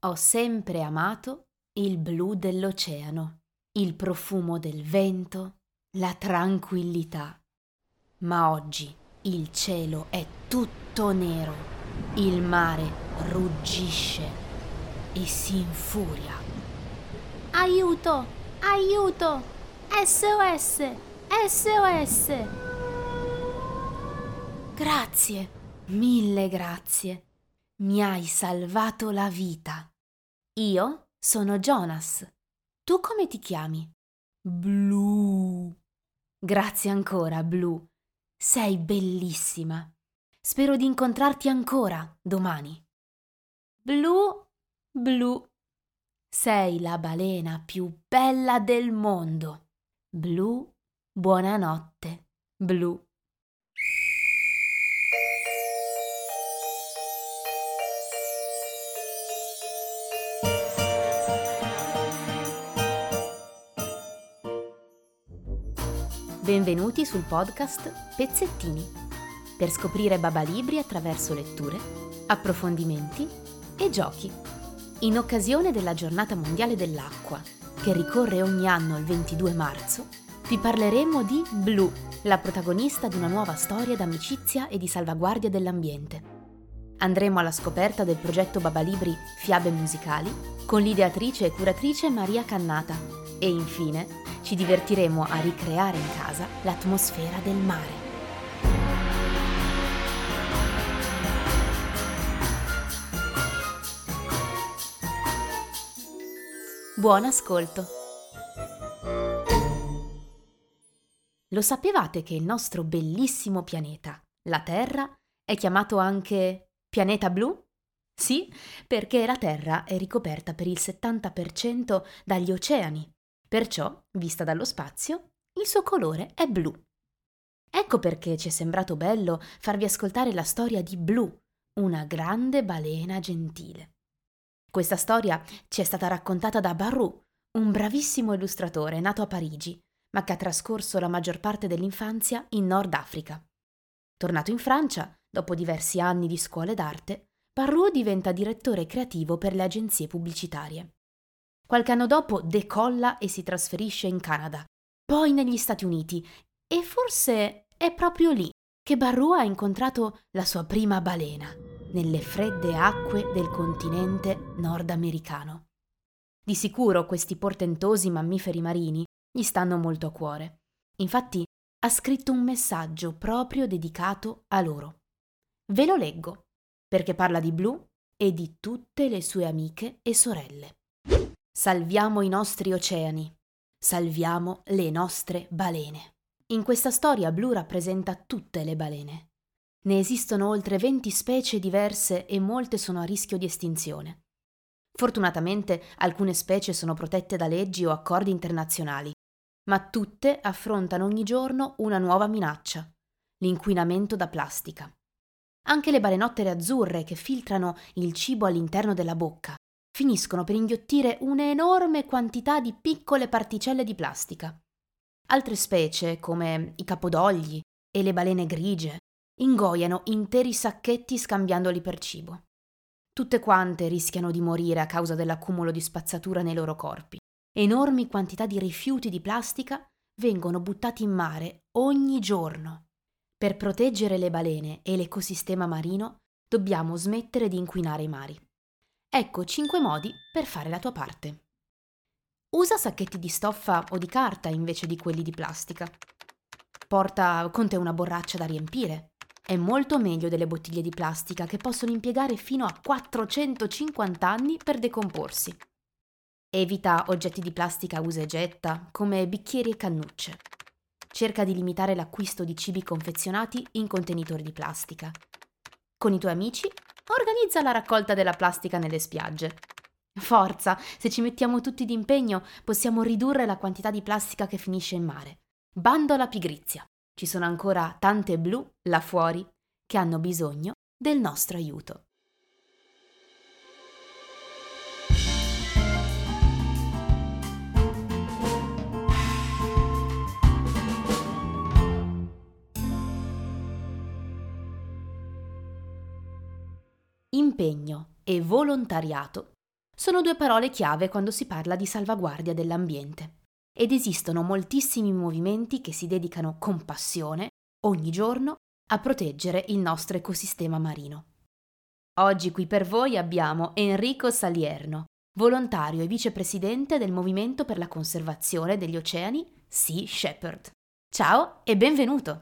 Ho sempre amato il blu dell'oceano, il profumo del vento, la tranquillità. Ma oggi il cielo è tutto nero, il mare ruggisce e si infuria. Aiuto! Aiuto! SOS! SOS! Grazie, mille grazie. Mi hai salvato la vita. Io sono Jonas. Tu come ti chiami? Blu. Grazie ancora, Blu. Sei bellissima. Spero di incontrarti ancora domani. Blu, Blu. Sei la balena più bella del mondo. Blu, buonanotte, Blu. Benvenuti sul podcast Pezzettini, per scoprire Babalibri attraverso letture, approfondimenti e giochi. In occasione della Giornata Mondiale dell'Acqua, che ricorre ogni anno il 22 marzo, vi parleremo di Blu, la protagonista di una nuova storia d'amicizia e di salvaguardia dell'ambiente. Andremo alla scoperta del progetto Babalibri Fiabe Musicali con l'ideatrice e curatrice Maria Cannata e infine ci divertiremo a ricreare in casa l'atmosfera del mare. Buon ascolto! Lo sapevate che il nostro bellissimo pianeta, la Terra, è chiamato anche pianeta blu? Sì, perché la Terra è ricoperta per il 70% dagli oceani. Perciò, vista dallo spazio, il suo colore è blu. Ecco perché ci è sembrato bello farvi ascoltare la storia di Blu, una grande balena gentile. Questa storia ci è stata raccontata da Barrou, un bravissimo illustratore nato a Parigi, ma che ha trascorso la maggior parte dell'infanzia in Nord Africa. Tornato in Francia, dopo diversi anni di scuole d'arte, Barrou diventa direttore creativo per le agenzie pubblicitarie. Qualche anno dopo decolla e si trasferisce in Canada, poi negli Stati Uniti, e forse è proprio lì che Barrou ha incontrato la sua prima balena, nelle fredde acque del continente nordamericano. Di sicuro questi portentosi mammiferi marini gli stanno molto a cuore. Infatti ha scritto un messaggio proprio dedicato a loro. Ve lo leggo, perché parla di Blu e di tutte le sue amiche e sorelle. Salviamo i nostri oceani, salviamo le nostre balene. In questa storia Blu rappresenta tutte le balene. Ne esistono oltre 20 specie diverse e molte sono a rischio di estinzione. Fortunatamente alcune specie sono protette da leggi o accordi internazionali, ma tutte affrontano ogni giorno una nuova minaccia: l'inquinamento da plastica. Anche le balenottere azzurre che filtrano il cibo all'interno della bocca finiscono per inghiottire un'enorme quantità di piccole particelle di plastica. Altre specie, come i capodogli e le balene grigie, ingoiano interi sacchetti scambiandoli per cibo. Tutte quante rischiano di morire a causa dell'accumulo di spazzatura nei loro corpi. Enormi quantità di rifiuti di plastica vengono buttati in mare ogni giorno. Per proteggere le balene e l'ecosistema marino dobbiamo smettere di inquinare i mari. Ecco 5 modi per fare la tua parte. Usa sacchetti di stoffa o di carta invece di quelli di plastica. Porta con te una borraccia da riempire. È molto meglio delle bottiglie di plastica che possono impiegare fino a 450 anni per decomporsi. Evita oggetti di plastica usa e getta, come bicchieri e cannucce. Cerca di limitare l'acquisto di cibi confezionati in contenitori di plastica. Con i tuoi amici, organizza la raccolta della plastica nelle spiagge. Forza, se ci mettiamo tutti d'impegno, possiamo ridurre la quantità di plastica che finisce in mare. Bando alla pigrizia. Ci sono ancora tante Blu là fuori che hanno bisogno del nostro aiuto. Impegno e volontariato Sono due parole chiave quando si parla di salvaguardia dell'ambiente. Ed esistono moltissimi movimenti che si dedicano con passione, ogni giorno, a proteggere il nostro ecosistema marino. Oggi qui per voi abbiamo Enrico Salierno, volontario e vicepresidente del Movimento per la conservazione degli oceani Sea Shepherd. Ciao e benvenuto!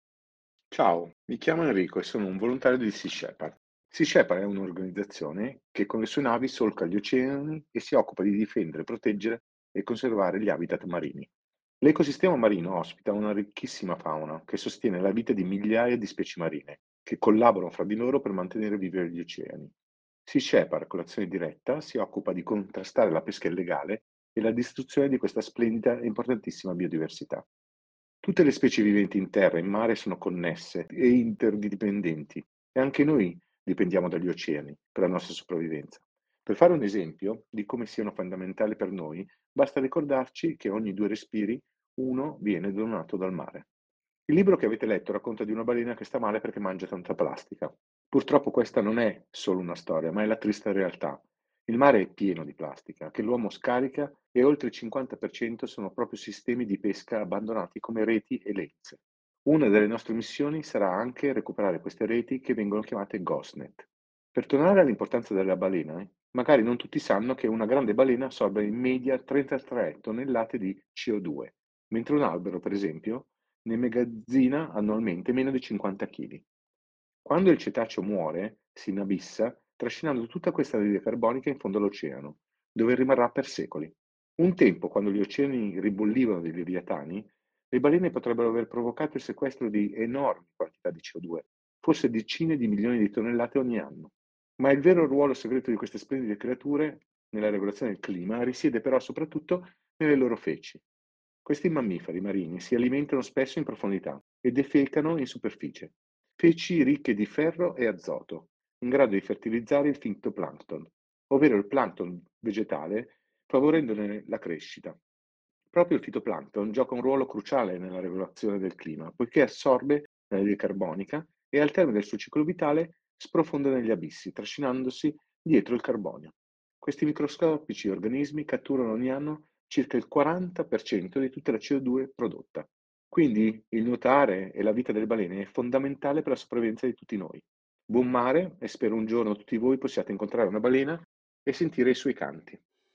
Ciao, mi chiamo Enrico e sono un volontario di Sea Shepherd. Sea Shepherd è un'organizzazione che con le sue navi solca gli oceani e si occupa di difendere, proteggere e conservare gli habitat marini. L'ecosistema marino ospita una ricchissima fauna che sostiene la vita di migliaia di specie marine, che collaborano fra di loro per mantenere vivi gli oceani. Sea Shepherd, con l'azione diretta, si occupa di contrastare la pesca illegale e la distruzione di questa splendida e importantissima biodiversità. Tutte le specie viventi in terra e in mare sono connesse e interdipendenti e anche noi dipendiamo dagli oceani per la nostra sopravvivenza. Per fare un esempio di come siano fondamentali per noi, basta ricordarci che ogni 2 respiri uno viene donato dal mare. Il libro che avete letto racconta di una balena che sta male perché mangia tanta plastica. Purtroppo questa non è solo una storia, ma è la triste realtà. Il mare è pieno di plastica che l'uomo scarica e oltre il 50% sono proprio sistemi di pesca abbandonati come reti e lenze. Una delle nostre missioni sarà anche recuperare queste reti che vengono chiamate GhostNet. Per tornare all'importanza della balena, magari non tutti sanno che una grande balena assorbe in media 33 tonnellate di CO2, mentre un albero, per esempio, ne magazzina annualmente meno di 50 kg. Quando il cetaceo muore, si inabissa, trascinando tutta questa anidride carbonica in fondo all'oceano, dove rimarrà per secoli. Un tempo, quando gli oceani ribollivano di leviatani, le balene potrebbero aver provocato il sequestro di enormi quantità di CO2, forse decine di milioni di tonnellate ogni anno. Ma il vero ruolo segreto di queste splendide creature nella regolazione del clima risiede però soprattutto nelle loro feci. Questi mammiferi marini si alimentano spesso in profondità e defecano in superficie. Feci ricche di ferro e azoto, in grado di fertilizzare il fitoplancton, ovvero il plancton vegetale, favorendone la crescita. Proprio il fitoplancton gioca un ruolo cruciale nella regolazione del clima, poiché assorbe l'anidride carbonica e al termine del suo ciclo vitale sprofonda negli abissi, trascinandosi dietro il carbonio. Questi microscopici organismi catturano ogni anno circa il 40% di tutta la CO2 prodotta. Quindi il nuotare e la vita delle balene è fondamentale per la sopravvivenza di tutti noi. Buon mare e spero un giorno tutti voi possiate incontrare una balena e sentire i suoi canti.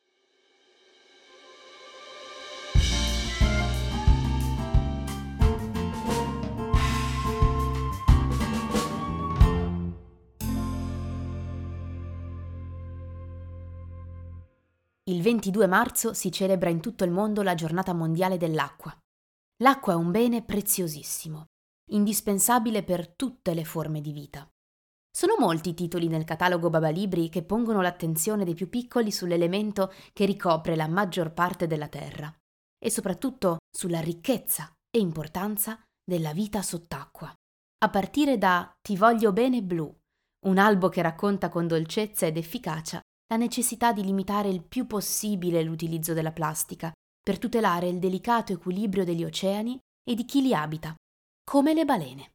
Il 22 marzo si celebra in tutto il mondo la Giornata mondiale dell'acqua. L'acqua è un bene preziosissimo, indispensabile per tutte le forme di vita. Sono molti i titoli nel catalogo Babalibri che pongono l'attenzione dei più piccoli sull'elemento che ricopre la maggior parte della terra e soprattutto sulla ricchezza e importanza della vita sott'acqua. A partire da Ti voglio bene blu, un albo che racconta con dolcezza ed efficacia la necessità di limitare il più possibile l'utilizzo della plastica per tutelare il delicato equilibrio degli oceani e di chi li abita, come le balene.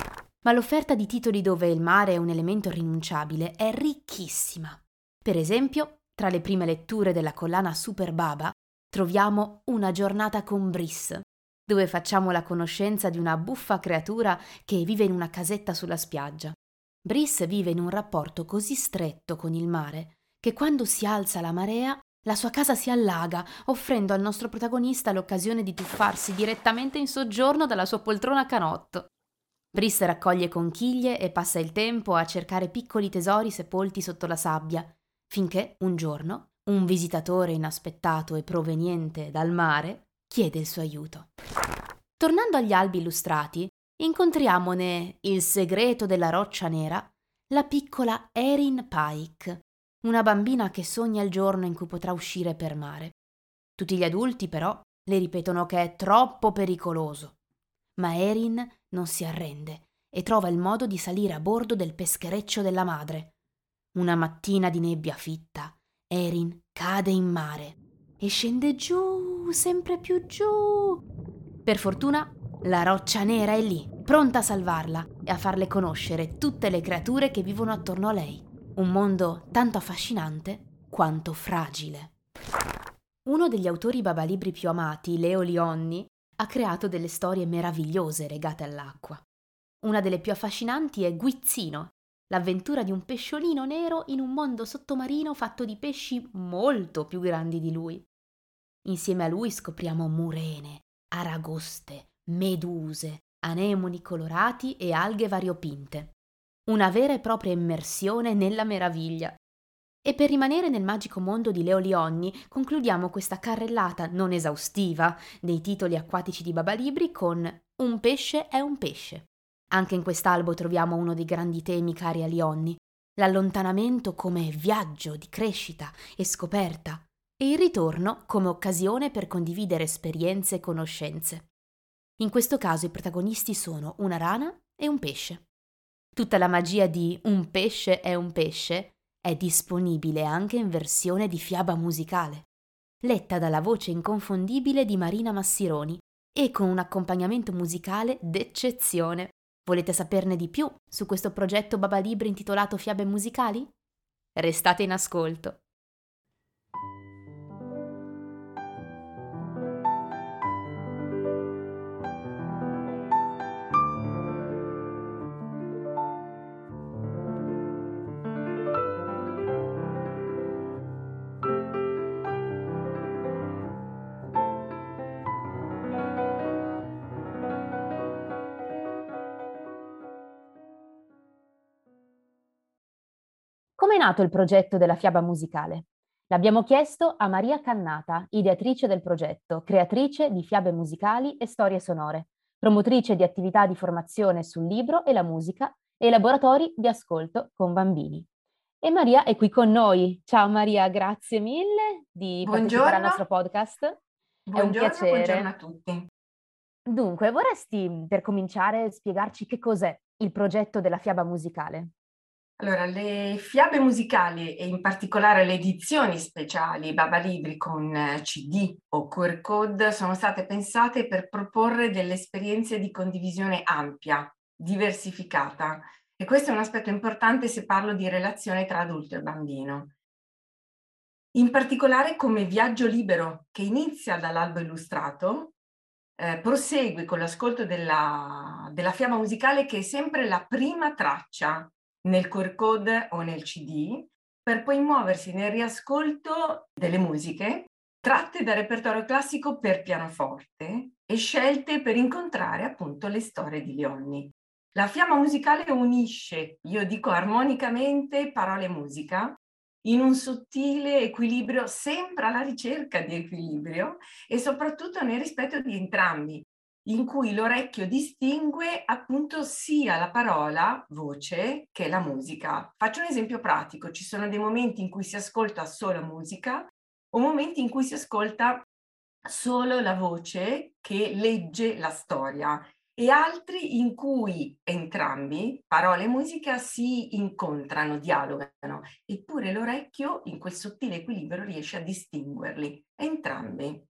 Ma l'offerta di titoli dove il mare è un elemento irrinunciabile è ricchissima. Per esempio, tra le prime letture della collana Super Baba troviamo Una giornata con Briss, dove facciamo la conoscenza di una buffa creatura che vive in una casetta sulla spiaggia. Briss vive in un rapporto così stretto con il mare che quando si alza la marea la sua casa si allaga, offrendo al nostro protagonista l'occasione di tuffarsi direttamente in soggiorno dalla sua poltrona a canotto. Briss raccoglie conchiglie e passa il tempo a cercare piccoli tesori sepolti sotto la sabbia, finché un giorno un visitatore inaspettato e proveniente dal mare chiede il suo aiuto. Tornando agli albi illustrati, incontriamone Il segreto della roccia nera, la piccola Erin Pike, una bambina che sogna il giorno in cui potrà uscire per mare. Tutti gli adulti, però, le ripetono che è troppo pericoloso. Ma Erin non si arrende e trova il modo di salire a bordo del peschereccio della madre. Una mattina di nebbia fitta, Erin cade in mare e scende giù, sempre più giù. Per fortuna, la roccia nera è lì, pronta a salvarla e a farle conoscere tutte le creature che vivono attorno a lei. Un mondo tanto affascinante quanto fragile. Uno degli autori babalibri più amati, Leo Lionni, ha creato delle storie meravigliose legate all'acqua. Una delle più affascinanti è Guizzino, l'avventura di un pesciolino nero in un mondo sottomarino fatto di pesci molto più grandi di lui. Insieme a lui scopriamo murene, aragoste, meduse, anemoni colorati e alghe variopinte. Una vera e propria immersione nella meraviglia. E per rimanere nel magico mondo di Leo Lionni, concludiamo questa carrellata non esaustiva dei titoli acquatici di Babalibri con Un pesce è un pesce. Anche in quest'albo troviamo uno dei grandi temi cari a Lionni, l'allontanamento come viaggio di crescita e scoperta, e il ritorno come occasione per condividere esperienze e conoscenze. In questo caso i protagonisti sono una rana e un pesce. Tutta la magia di Un pesce è un pesce è disponibile anche in versione di fiaba musicale, letta dalla voce inconfondibile di Marina Massironi e con un accompagnamento musicale d'eccezione. Volete saperne di più su questo progetto Babalibri intitolato Fiabe musicali? Restate in ascolto. Come è nato il progetto della fiaba musicale? L'abbiamo chiesto a Maria Cannata, ideatrice del progetto, creatrice di fiabe musicali e storie sonore, promotrice di attività di formazione sul libro e la musica e laboratori di ascolto con bambini. E Maria è qui con noi. Ciao Maria, grazie mille di partecipare al Buongiorno, nostro podcast. È un buongiorno a piacere. tutti. Dunque, vorresti per cominciare spiegarci che cos'è il progetto della fiaba musicale? Allora, le fiabe musicali e in particolare le edizioni speciali Babalibri con CD o QR code sono state pensate per proporre delle esperienze di condivisione ampia, diversificata. E questo è un aspetto importante se parlo di relazione tra adulto e bambino. In particolare come viaggio libero che inizia dall'albo illustrato, prosegue con l'ascolto della fiaba musicale che è sempre la prima traccia nel QR code o nel CD, per poi muoversi nel riascolto delle musiche tratte dal repertorio classico per pianoforte e scelte per incontrare appunto le storie di Lionni. La fiaba musicale unisce, io dico armonicamente, parole e musica in un sottile equilibrio, sempre alla ricerca di equilibrio e soprattutto nel rispetto di entrambi, in cui l'orecchio distingue appunto sia la parola, voce, che la musica. Faccio un esempio pratico: ci sono dei momenti in cui si ascolta solo musica o momenti in cui si ascolta solo la voce che legge la storia e altri in cui entrambi, parola e musica, si incontrano, dialogano, eppure l'orecchio in quel sottile equilibrio riesce a distinguerli, entrambi.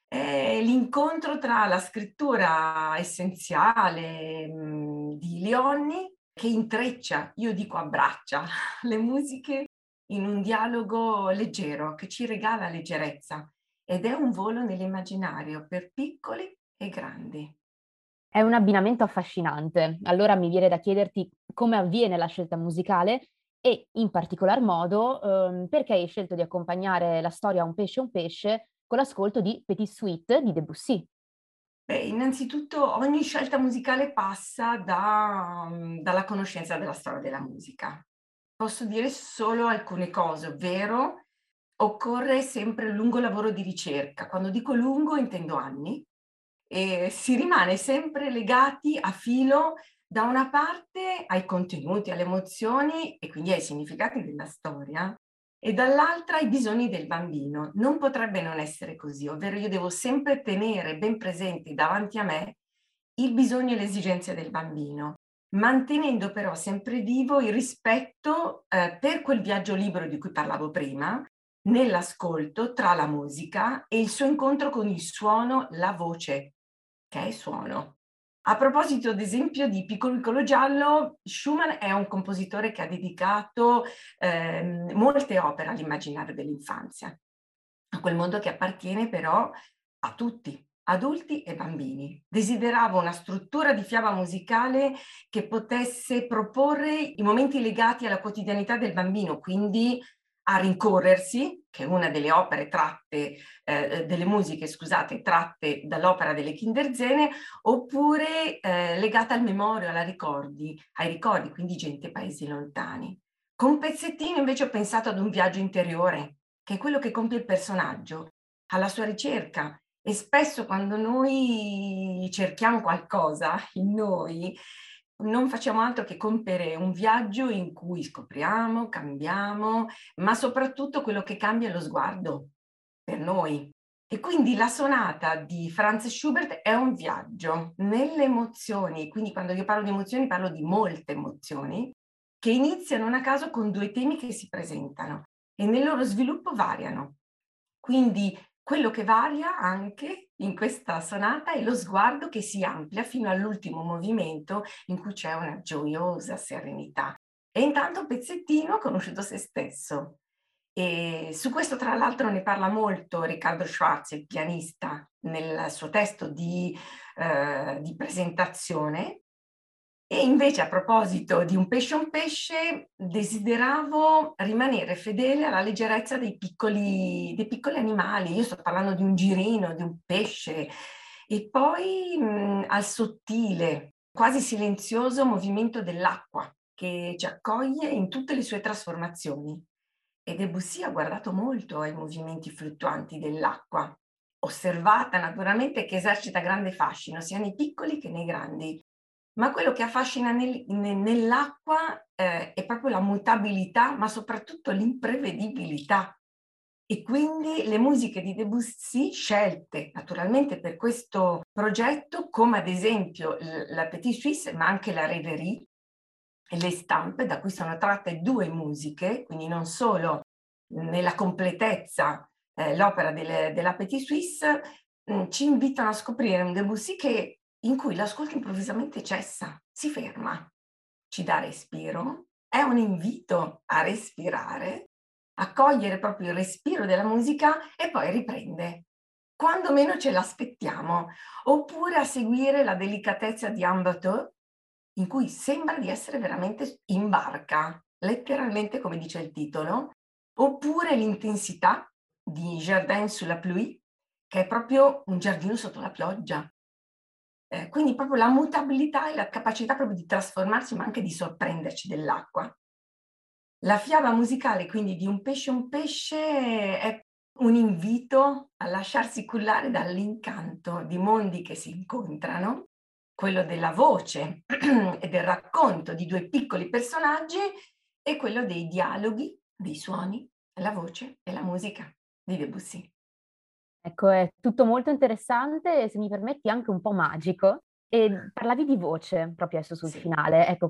È l'incontro tra la scrittura essenziale di Lionni che intreccia, io dico abbraccia, le musiche in un dialogo leggero che ci regala leggerezza ed è un volo nell'immaginario per piccoli e grandi. È un abbinamento affascinante. Allora mi viene da chiederti come avviene la scelta musicale e in particolar modo perché hai scelto di accompagnare la storia un pesce con l'ascolto di Petit Suite di Debussy. Beh, innanzitutto ogni scelta musicale passa dalla conoscenza della storia della musica. Posso dire solo alcune cose, ovvero occorre sempre un lungo lavoro di ricerca. Quando dico lungo intendo anni e si rimane sempre legati a filo da una parte ai contenuti, alle emozioni e quindi ai significati della storia e dall'altra ai bisogni del bambino. Non potrebbe non essere così, ovvero io devo sempre tenere ben presenti davanti a me il bisogno e le esigenze del bambino, mantenendo però sempre vivo il rispetto per quel viaggio libero di cui parlavo prima, nell'ascolto tra la musica e il suo incontro con il suono, la voce, che è suono. A proposito, ad esempio, di Piccolo Piccolo Giallo, Schumann è un compositore che ha dedicato molte opere all'immaginario dell'infanzia, a quel mondo che appartiene però a tutti, adulti e bambini. Desiderava una struttura di fiaba musicale che potesse proporre i momenti legati alla quotidianità del bambino, quindi a rincorrersi, che è una delle opere tratte, delle musiche, scusate, tratte dall'opera delle Kinderzene, oppure legata al memorio, ai ricordi, quindi gente paesi lontani. Con Pezzettino invece ho pensato ad un viaggio interiore, che è quello che compie il personaggio, alla sua ricerca. E spesso quando noi cerchiamo qualcosa in noi, non facciamo altro che compiere un viaggio in cui scopriamo, cambiamo, ma soprattutto quello che cambia è lo sguardo per noi. E quindi la sonata di Franz Schubert è un viaggio nelle emozioni, quindi quando io parlo di emozioni parlo di molte emozioni, che iniziano non a caso con due temi che si presentano e nel loro sviluppo variano. Quindi quello che varia anche in questa sonata è lo sguardo che si amplia fino all'ultimo movimento in cui c'è una gioiosa serenità. E intanto Pezzettino ha conosciuto se stesso. E su questo tra l'altro ne parla molto Riccardo Schwarz, il pianista, nel suo testo di presentazione. E invece a proposito di un pesce, desideravo rimanere fedele alla leggerezza dei piccoli animali. Io sto parlando di un girino, di un pesce, e poi al sottile, quasi silenzioso movimento dell'acqua che ci accoglie in tutte le sue trasformazioni. E Debussy ha guardato molto ai movimenti fluttuanti dell'acqua, osservata naturalmente, che esercita grande fascino sia nei piccoli che nei grandi. Ma quello che affascina nell'acqua è proprio la mutabilità, ma soprattutto l'imprevedibilità. E quindi le musiche di Debussy, scelte naturalmente per questo progetto, come ad esempio la Petite Suisse, ma anche la Rêverie e le stampe, da cui sono tratte due musiche, quindi non solo nella completezza l'opera della Petite Suisse, ci invitano a scoprire un Debussy in cui l'ascolto improvvisamente cessa, si ferma, ci dà respiro, è un invito a respirare, a cogliere proprio il respiro della musica e poi riprende, quando meno ce l'aspettiamo, oppure a seguire la delicatezza di Un bateau, in cui sembra di essere veramente in barca, letteralmente come dice il titolo, oppure l'intensità di Jardin sous la pluie, che è proprio un giardino sotto la pioggia. Quindi proprio la mutabilità e la capacità proprio di trasformarsi, ma anche di sorprenderci dell'acqua. La fiaba musicale quindi di Un pesce è un invito a lasciarsi cullare dall'incanto di mondi che si incontrano, quello della voce e del racconto di due piccoli personaggi e quello dei dialoghi, dei suoni, la voce e la musica di Debussy. Ecco, è tutto molto interessante e se mi permetti anche un po' magico. E parlavi di voce proprio adesso sul Sì. finale. Ecco,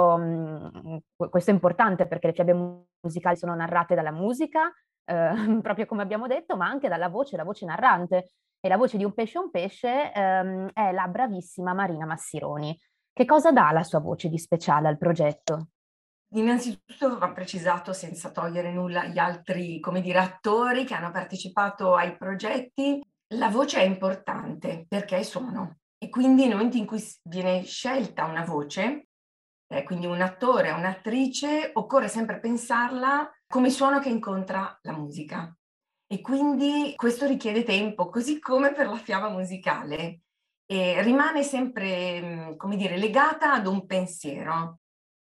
questo è importante perché le fiabe musicali sono narrate dalla musica, proprio come abbiamo detto, ma anche dalla voce, la voce narrante. E la voce di Un pesce, è la bravissima Marina Massironi. Che cosa dà la sua voce di speciale al progetto? Innanzitutto va precisato, senza togliere nulla agli altri, come dire, attori che hanno partecipato ai progetti, la voce è importante perché è suono e quindi nel momento in cui viene scelta una voce, quindi un attore o un'attrice, occorre sempre pensarla come suono che incontra la musica. E quindi questo richiede tempo, così come per la fiaba musicale. E rimane sempre, come dire, legata ad un pensiero,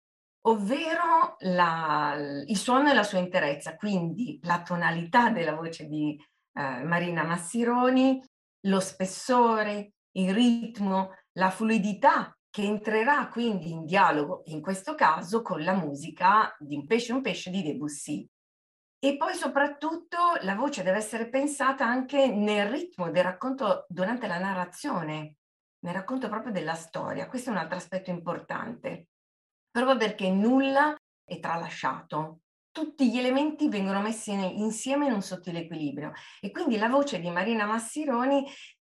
ovvero il suono nella sua interezza, quindi la tonalità della voce di Marina Massironi, lo spessore, il ritmo, la fluidità che entrerà quindi in dialogo, in questo caso, con la musica di Un pesce di Debussy. E poi soprattutto la voce deve essere pensata anche nel ritmo del racconto durante la narrazione, nel racconto proprio della storia. Questo è un altro aspetto importante, proprio perché nulla è tralasciato. Tutti gli elementi vengono messi insieme in un sottile equilibrio e quindi la voce di Marina Massironi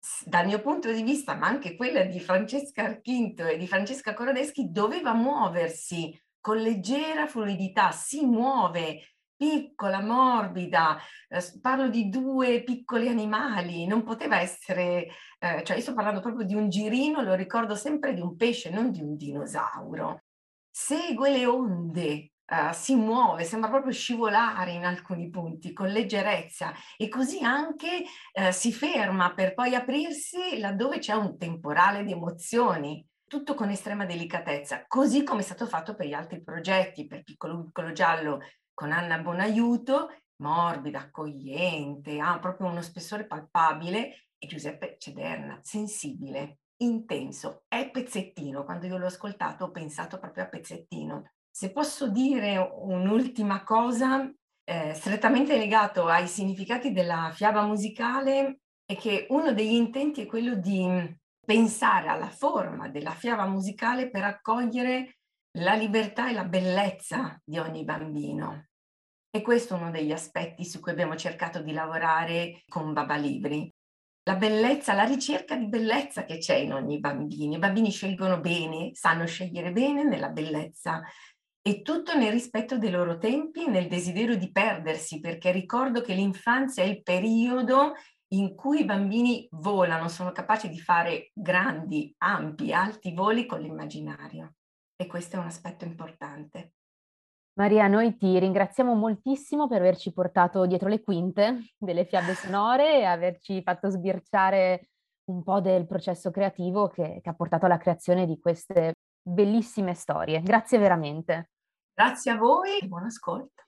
dal mio punto di vista, ma anche quella di Francesca Archinto e di Francesca Corodeschi, doveva muoversi con leggera fluidità, si muove, piccola, morbida, parlo di due piccoli animali, non poteva essere, cioè io sto parlando proprio di un girino, lo ricordo sempre di un pesce, non di un dinosauro. Segue le onde, si muove, sembra proprio scivolare in alcuni punti con leggerezza e così anche si ferma per poi aprirsi laddove c'è un temporale di emozioni, tutto con estrema delicatezza, così come è stato fatto per gli altri progetti, per Piccolo Piccolo Giallo con Anna Bonaiuto, morbida, accogliente, ha proprio uno spessore palpabile, e Giuseppe Cederna, sensibile, intenso, è pezzettino. Quando io l'ho ascoltato ho pensato proprio a pezzettino. Se posso dire un'ultima cosa, strettamente legato ai significati della fiaba musicale, è che uno degli intenti è quello di pensare alla forma della fiaba musicale per accogliere la libertà e la bellezza di ogni bambino. E questo è uno degli aspetti su cui abbiamo cercato di lavorare con Babalibri. La bellezza, la ricerca di bellezza che c'è in ogni bambino. I bambini scelgono bene, sanno scegliere bene nella bellezza, e tutto nel rispetto dei loro tempi e nel desiderio di perdersi, perché ricordo che l'infanzia è il periodo in cui i bambini volano, sono capaci di fare grandi, ampi, alti voli con l'immaginario. E questo è un aspetto importante. Maria, noi ti ringraziamo moltissimo per averci portato dietro le quinte delle fiabe sonore e averci fatto sbirciare un po' del processo creativo che ha portato alla creazione di queste bellissime storie. Grazie veramente. Grazie a voi e buon ascolto.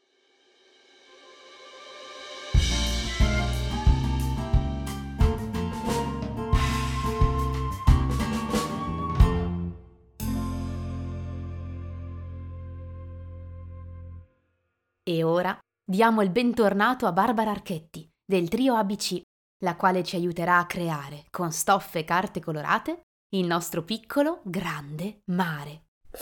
E ora diamo il bentornato a Barbara Archetti del trio ABC, la quale ci aiuterà a creare, con stoffe e carte colorate, il nostro piccolo, grande mare.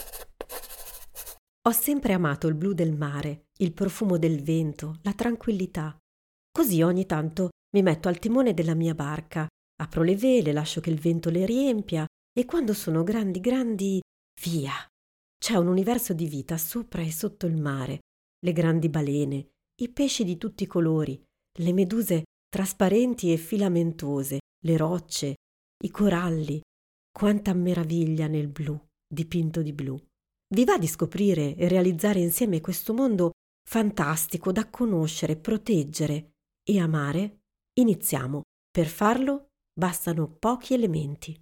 Ho sempre amato il blu del mare, il profumo del vento, la tranquillità. Così ogni tanto mi metto al timone della mia barca, apro le vele, lascio che il vento le riempia e quando sono grandi, via! C'è un universo di vita sopra e sotto il mare, le grandi balene, i pesci di tutti i colori, le meduse trasparenti e filamentose, le rocce, i coralli. Quanta meraviglia nel blu, dipinto di blu. Vi va di scoprire e realizzare insieme questo mondo fantastico da conoscere, proteggere e amare? Iniziamo. Per farlo bastano pochi elementi.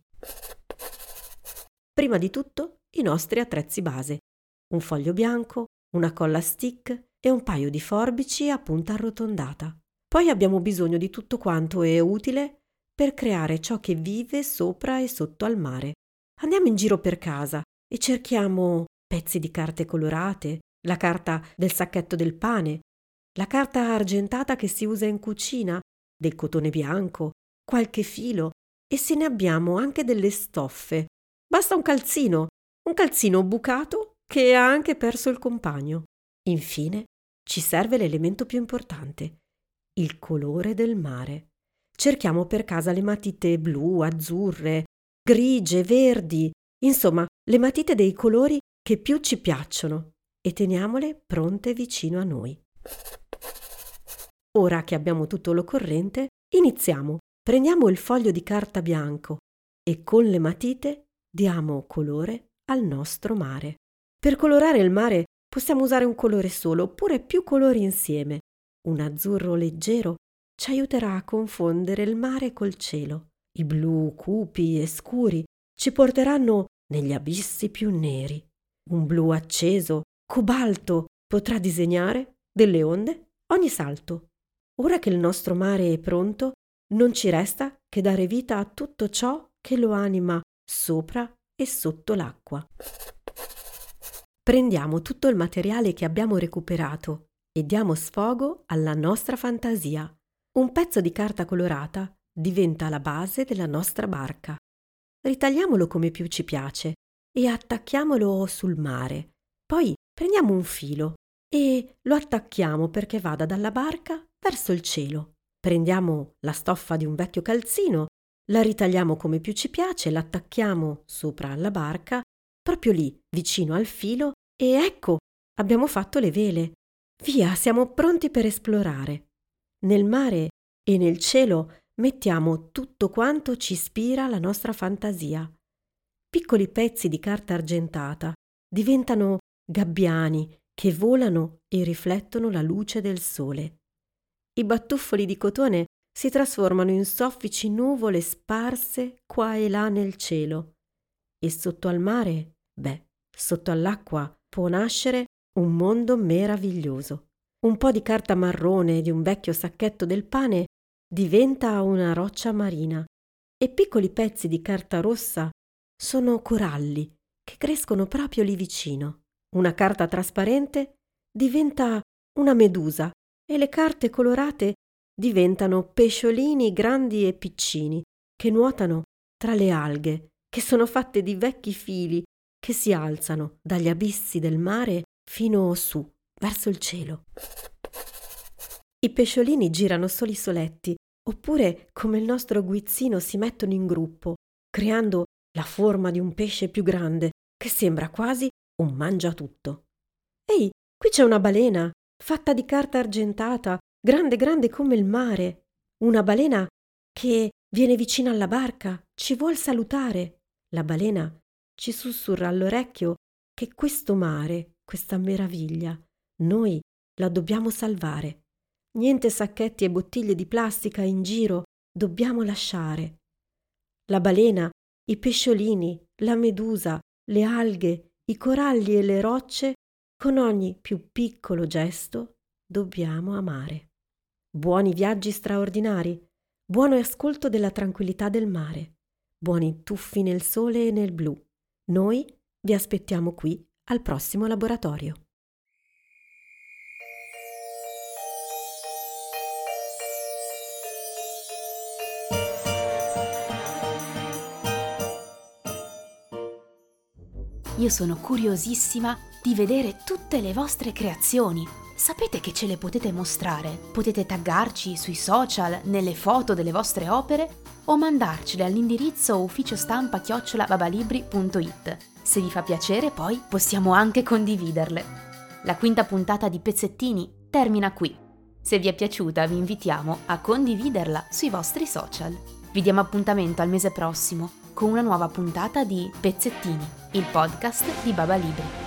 Prima di tutto i nostri attrezzi base. Un foglio bianco, una colla stick e un paio di forbici a punta arrotondata. Poi abbiamo bisogno di tutto quanto è utile per creare ciò che vive sopra e sotto al mare. Andiamo in giro per casa e cerchiamo pezzi di carte colorate, la carta del sacchetto del pane, la carta argentata che si usa in cucina, del cotone bianco, qualche filo e se ne abbiamo anche delle stoffe. Basta un calzino bucato che ha anche perso il compagno. Infine ci serve l'elemento più importante, il colore del mare. Cerchiamo per casa le matite blu, azzurre, grigie, verdi, insomma le matite dei colori che più ci piacciono e teniamole pronte vicino a noi. Ora che abbiamo tutto l'occorrente, iniziamo. Prendiamo il foglio di carta bianco e con le matite diamo colore al nostro mare. Per colorare il mare possiamo usare un colore solo oppure più colori insieme. Un azzurro leggero ci aiuterà a confondere il mare col cielo. I blu cupi e scuri ci porteranno negli abissi più neri. Un blu acceso, cobalto, potrà disegnare delle onde ogni salto. Ora che il nostro mare è pronto, non ci resta che dare vita a tutto ciò che lo anima sopra e sotto l'acqua. Prendiamo tutto il materiale che abbiamo recuperato e diamo sfogo alla nostra fantasia. Un pezzo di carta colorata diventa la base della nostra barca. Ritagliamolo come più ci piace e attacchiamolo sul mare. Poi prendiamo un filo e lo attacchiamo perché vada dalla barca verso il cielo. Prendiamo la stoffa di un vecchio calzino la ritagliamo come più ci piace, l'attacchiamo sopra alla barca, proprio lì, vicino al filo, e ecco, abbiamo fatto le vele. Via, siamo pronti per esplorare. Nel mare e nel cielo mettiamo tutto quanto ci ispira la nostra fantasia. Piccoli pezzi di carta argentata diventano gabbiani che volano e riflettono la luce del sole. I batuffoli di cotone si trasformano in soffici nuvole sparse qua e là nel cielo. E sotto al mare, sotto all'acqua può nascere un mondo meraviglioso. Un po' di carta marrone di un vecchio sacchetto del pane diventa una roccia marina e piccoli pezzi di carta rossa sono coralli che crescono proprio lì vicino. Una carta trasparente diventa una medusa e le carte colorate diventano pesciolini grandi e piccini che nuotano tra le alghe, che sono fatte di vecchi fili che si alzano dagli abissi del mare fino su, verso il cielo. I pesciolini girano soli soletti, oppure come il nostro guizzino si mettono in gruppo, creando la forma di un pesce più grande che sembra quasi un mangiatutto. Ehi, qui c'è una balena fatta di carta argentata, grande grande come il mare. Una balena che viene vicina alla barca, ci vuol salutare. La balena ci sussurra all'orecchio che questo mare, questa meraviglia, noi la dobbiamo salvare. Niente sacchetti e bottiglie di plastica in giro, dobbiamo lasciare. La balena, i pesciolini, la medusa, le alghe, i coralli e le rocce, con ogni più piccolo gesto dobbiamo amare. Buoni viaggi straordinari, buono ascolto della tranquillità del mare, buoni tuffi nel sole e nel blu. Noi vi aspettiamo qui al prossimo laboratorio. Io sono curiosissima di vedere tutte le vostre creazioni. Sapete che ce le potete mostrare? Potete taggarci sui social, nelle foto delle vostre opere o mandarcele all'indirizzo ufficiostampa@babalibri.it. Se vi fa piacere, poi possiamo anche condividerle. La quinta puntata di Pezzettini termina qui. Se vi è piaciuta, vi invitiamo a condividerla sui vostri social. Vi diamo appuntamento al mese prossimo con una nuova puntata di Pezzettini, il podcast di Baba Libri.